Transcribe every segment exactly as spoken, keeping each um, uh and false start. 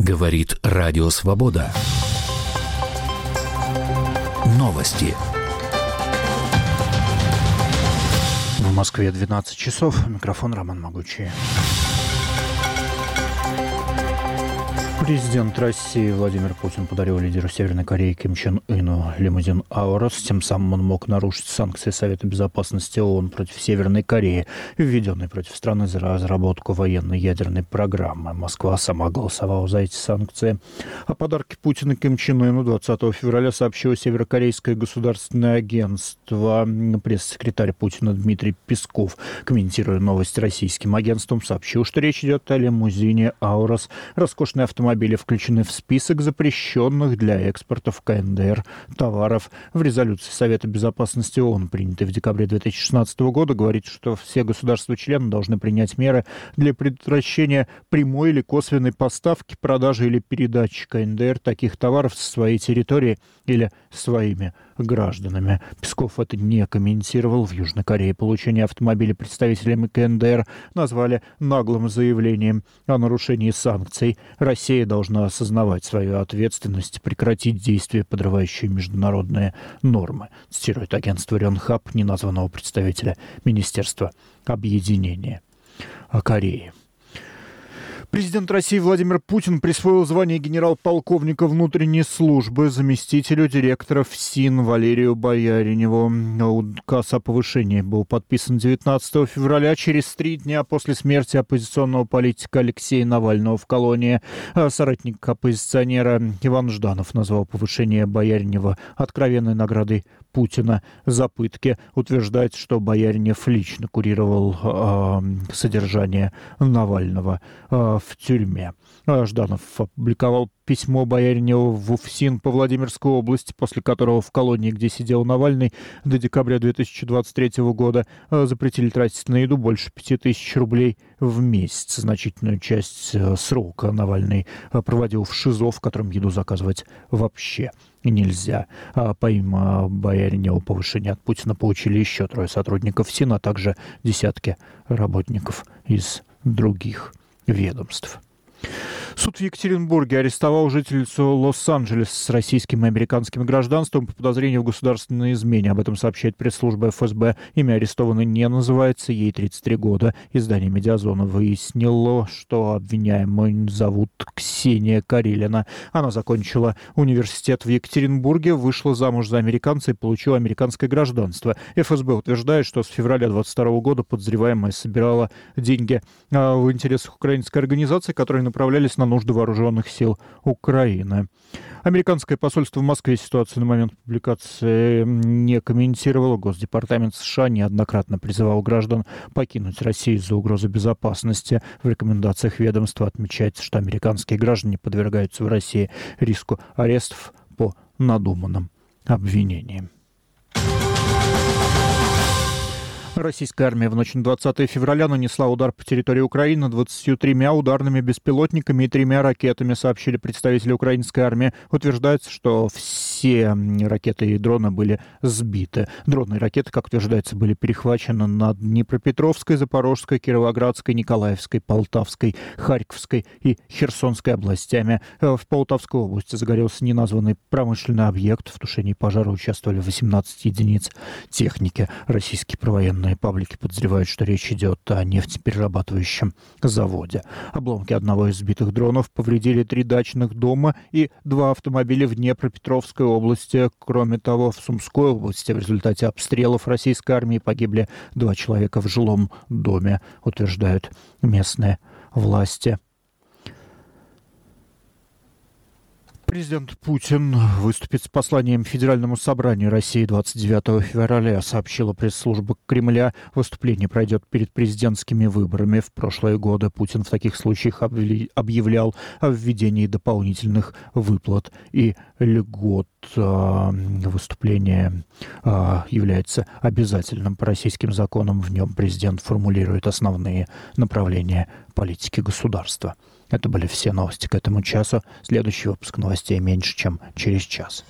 Говорит Радио Свобода. Новости. В Москве двенадцать часов. Микрофон Роман Могучий. Президент России Владимир Путин подарил лидеру Северной Кореи Ким Чен Ыну лимузин «Аурус». Тем самым он мог нарушить санкции Совета Безопасности ООН против Северной Кореи, введенные против страны за разработку военной ядерной программы. Москва сама голосовала за эти санкции. О подарке Путина Ким Чен Ыну двадцатого февраля сообщило северокорейское государственное агентство. Пресс-секретарь Путина Дмитрий Песков, комментируя новость российским агентством, сообщил, что речь идет о лимузине «Аурус». Роскошный автомобиль включены в список запрещенных для экспорта в КНДР товаров. В резолюции Совета Безопасности ООН, принятой в декабре две тысячи шестнадцатого года, говорится, что все государства-члены должны принять меры для предотвращения прямой или косвенной поставки, продажи или передачи КНДР таких товаров со своей территории или своими гражданами. Песков это не комментировал. В Южной Корее получение автомобиля представителями КНДР назвали наглым заявлением о нарушении санкций. Россия должна осознавать свою ответственность и прекратить действия, подрывающие международные нормы, цитирует агентство Рёнхап неназванного представителя Министерства объединения Кореи. Президент России Владимир Путин присвоил звание генерал-полковника внутренней службы заместителю директора ФСИН Валерию Бояриневу. Указ о повышении был подписан девятнадцатого февраля, через три дня после смерти оппозиционного политика Алексея Навального в колонии. Соратник оппозиционера Иван Жданов назвал повышение Бояринева откровенной наградой Путина за пытки. Утверждает, что Бояринев лично курировал э, содержание Навального э, в тюрьме. Жданов опубликовал письмо Бояриневу в ФСИН по Владимирской области, после которого в колонии, где сидел Навальный, до декабря две тысячи двадцать третьего года запретили тратить на еду больше пяти тысяч рублей в месяц. Значительную часть срока Навальный проводил в ШИЗО, в котором еду заказывать вообще нельзя. Помимо Бояринева повышение от Путина получили еще трое сотрудников ФСИН, а также десятки работников из других ведомств. Суд в Екатеринбурге арестовал жительницу Лос-Анджелеса с российским и американским гражданством по подозрению в государственной измене. Об этом сообщает пресс-служба эф эс бэ. Имя арестованной не называется, ей тридцать три года. Издание «Медиазона» выяснило, что обвиняемую зовут Ксения Карелина. Она закончила университет в Екатеринбурге, вышла замуж за американца и получила американское гражданство. эф эс бэ утверждает, что с февраля двадцать второго года подозреваемая собирала деньги в интересах украинской организации, которые направлялись на нужды вооруженных сил Украины. Американское посольство в Москве ситуацию на момент публикации не комментировало. Госдепартамент США неоднократно призывал граждан покинуть Россию из-за угрозы безопасности. В рекомендациях ведомства отмечается, что американские граждане подвергаются в России риску арестов по надуманным обвинениям. Российская армия в ночь на двадцатое февраля нанесла удар по территории Украины двадцатью тремя ударными беспилотниками и тремя ракетами, сообщили представители украинской армии. Утверждается, что все ракеты и дроны были сбиты. Дроны и ракеты, как утверждается, были перехвачены над Днепропетровской, Запорожской, Кировоградской, Николаевской, Полтавской, Харьковской и Херсонской областями. В Полтавской области загорелся неназванный промышленный объект. В тушении пожара участвовали восемнадцать единиц техники. Российские провоенные паблики подозревают, что речь идет о нефтеперерабатывающем заводе. Обломки одного из сбитых дронов повредили три дачных дома и два автомобиля в Днепропетровской области. Кроме того, в Сумской области в результате обстрелов российской армии погибли два человека в жилом доме, утверждают местные власти. Президент Путин выступит с посланием Федеральному собранию России двадцать девятого февраля, сообщила пресс-служба Кремля. Выступление пройдет перед президентскими выборами. В прошлые годы Путин в таких случаях объявлял о введении дополнительных выплат и льгот. Выступление является обязательным по российским законам. В нем президент формулирует основные направления политики государства. Это были все новости к этому часу. Следующий выпуск новостей меньше, чем через час.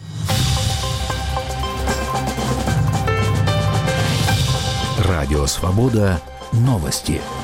Радио «Свобода». Новости.